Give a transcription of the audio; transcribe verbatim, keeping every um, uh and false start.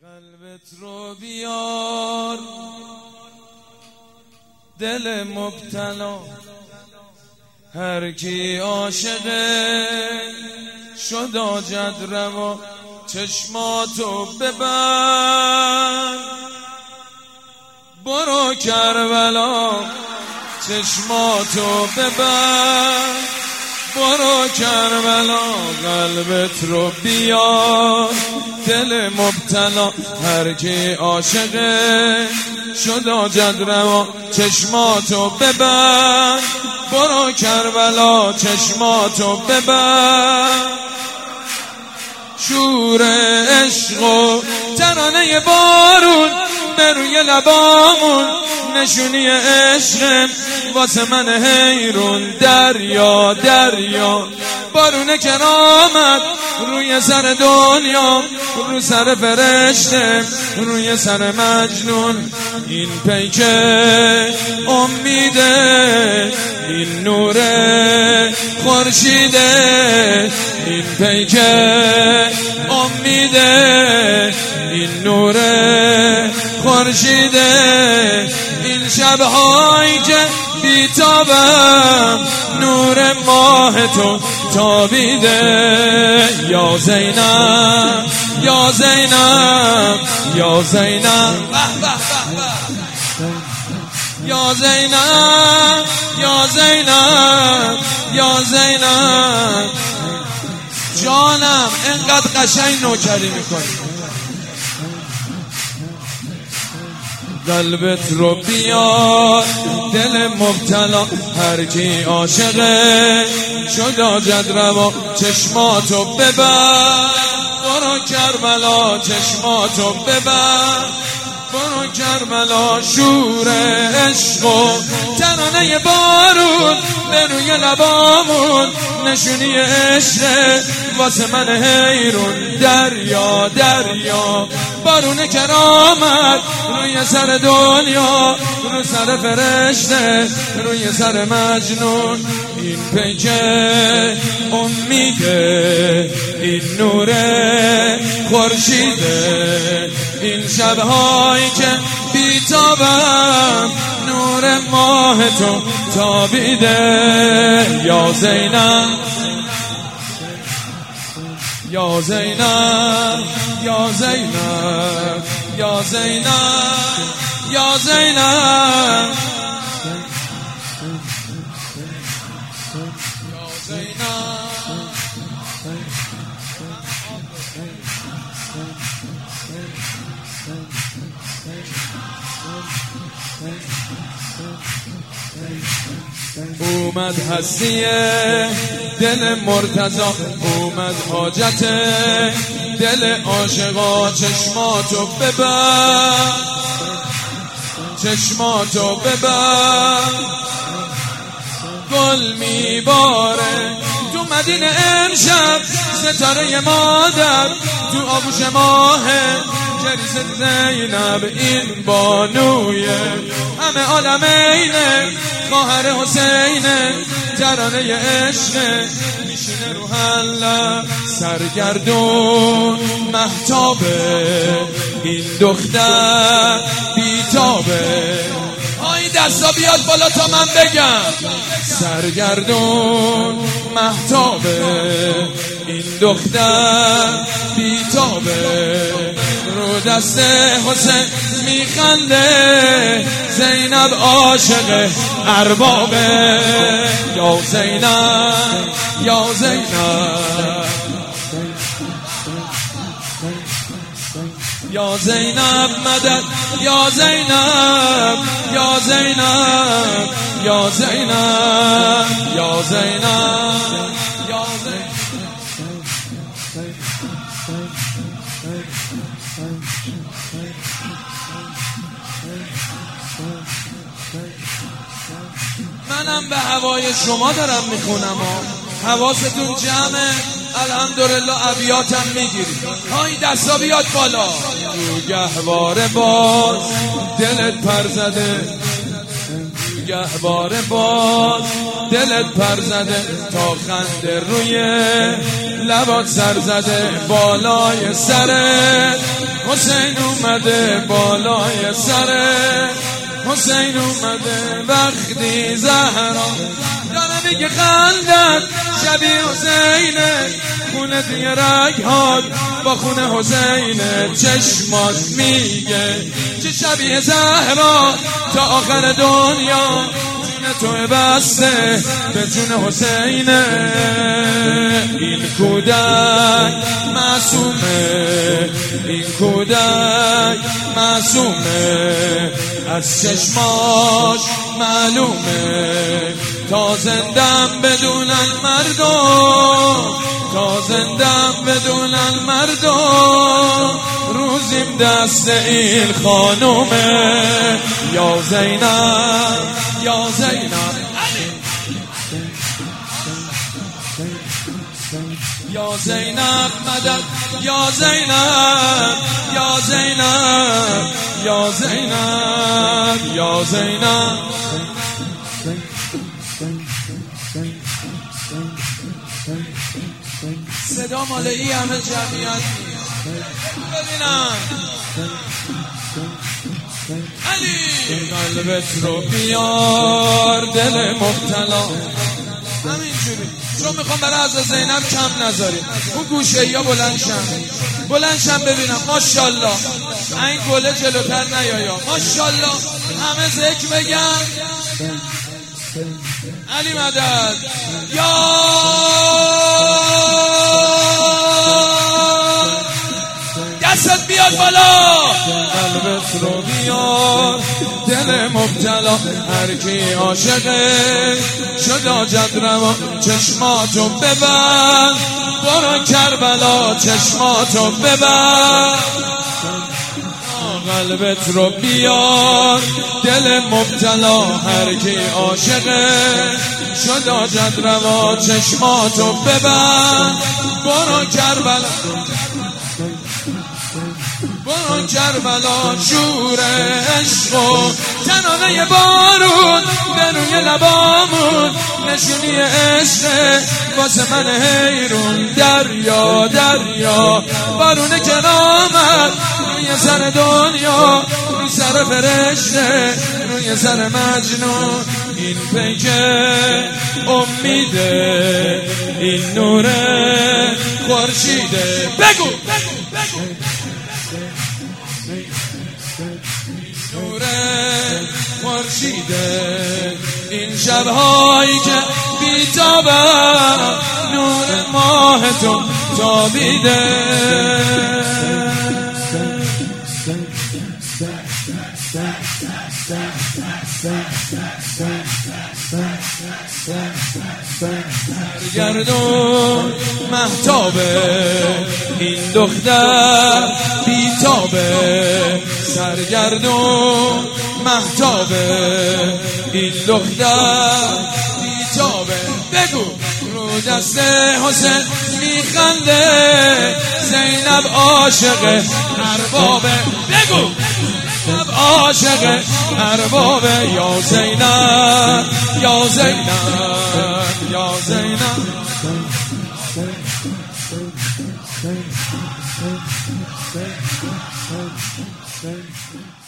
قلبت رو بیار دل مبتلا، هر کی عاشقه شد آجد روا، چشماتو ببند برو کربلا، چشماتو ببند برو کربلا. قلبت رو بیار دل مبتلا، هر کی عاشقه شد آجد روا، چشماتو ببند برو کربلا، چشماتو ببند. شور عشق و ترانه بارون به روی لبامون، نشونی عشق واسه من حیرون. دریا دریا بارون کرامت روی سر دنیا، رو سر فرشته روی سر مجنون. این پیکه امیده، این نور خورشیده، این پیکه امیده، این نور خورشیده. این شب‌هایی که بیتابم نور ماه تو تابیده. یا زینب یا زینب یا زینب یا زینب یا زینب یا زینب جانم، اینقدر قشنگ نوکری میکنی. قلبت رو بیار دل مبتلا، هر کی عاشقه شد آجد روا، چشماتو ببند برو کربلا، چشماتو ببند برو کربلا. شور عشق و ترانه بارون به روی لبامون، نشونی عشق واسه من حیرون. دریا دریا بارون کرامت روی سر دنیا، رو سر فرشته روی سر مجنون. این پیکه امیده، این نور خورشیده. این شب‌هایی که بیتابم نور ماه تو تابیده. یا زینب یا زینب یا زینب یا زینب یا زینب اومد هستیه دل مرتضا، اومد حاجت دل عاشقا. چشماتو ببند چشماتو ببند. گل میباره تو مدینه امشب، ستاره مادر تو آغوش ماهه. جریس زینب این بانوی همه عالمینه، خواهر حسینه، ترانه عشقه. میشینه رو حلق سرگردون مهتابه، این دختر بیتابه. آی دستا بیاد بالا تا من بگم. سرگردون مهتابه، این دختر بیتابه. رو دست حسین میخنده، زینب عاشق اربابه. یا زینب یا زینب یا زینب مدد، یا زینب یا زینب یا زینب یا زینب یا زینب. منم به هوای شما دارم میخونم، حواستون جمعه. الحمدلله ابیاتم میگیری. های دستا بیاد بالا. رو گهواره باز دلت پر زده، رو گهواره باز دلت پر زده تا خنده روی لبات سر زده بالای سرت حسین اومده بالای سرت حسین اومده وقتی زهرا داره میگه خندت شبیه حسینه خونه دیگه رگهات با خونه حسینه چشمات میگه چه شبیه زهرا تا آخر دنیا جون تو بسته به جون حسینه این کودک معصومه این کودک معصومه از چشماش معلومه تا زندم بدونن مردم تا زندم بدونن مردم روزیم دست این خانومه یا زینب یا زینب یا زینب مدد یا زینب یا زینب یا زینب یا زینب صدا مال ای همه جمعیت ببینم علی قلبت رو بیار دل مبتلا همینجوری چون میخوام برای از زینب کم نذاریم اون گوشه یا بلندشم بلندشم ببینم ماشاءالله این گله جلوتر نیایا ماشاءالله همه ذکر بگم علی مدد یا دستت بیاد بالا قلبت رو بیار دل مبتلا هر کی عاشقه شد جد روا چشماتو ببند برو کربلا چشماتو ببند قلبت رو بیار دل مبتلا هر کی عاشقه شد جد روا چشماتو ببند برو کربلا برو کربلا شور عشق و تنانه بارون به روی لبامون نشونی عشق واسه من حیرون دریا دریا بارون کرامت روی سر دنیا روی سر فرشته روی سر مجنون این پیکه امیده این نور خورشیده بگو بگو نور خورشیده این شبهایی که بی‌تابه نور ماه تو تابیده سرگردون مهتابه این دختر بیتابه سرگردون مهتابه این دختر بیتابه بگو رو دست حسین میخنده زینب عاشق اربابه بگو زینب عاشق اربابه یا زینب یا زینب یا زینب